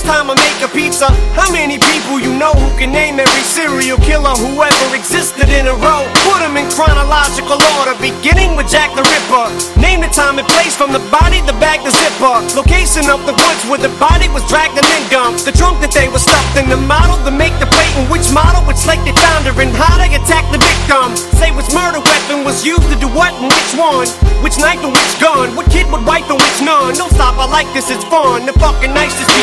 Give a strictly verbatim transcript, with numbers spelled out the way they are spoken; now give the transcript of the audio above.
Next time I make a pizza, how many people you know who can name every serial killer who ever existed in a row? Put them in chronological order, beginning with Jack the Ripper. Name the time and place, from the body, the bag, the zipper. Location of the woods where the body was dragged and then dumped. The trunk that they were stuffed in, the model to make the plate, and which model, which lake they found her, and how they attacked the victim. Say which murder weapon was used to do what and which one, which knife and which gun, what kid would wipe and which none. Don't stop, I like this, it's fun. The fucking nicest people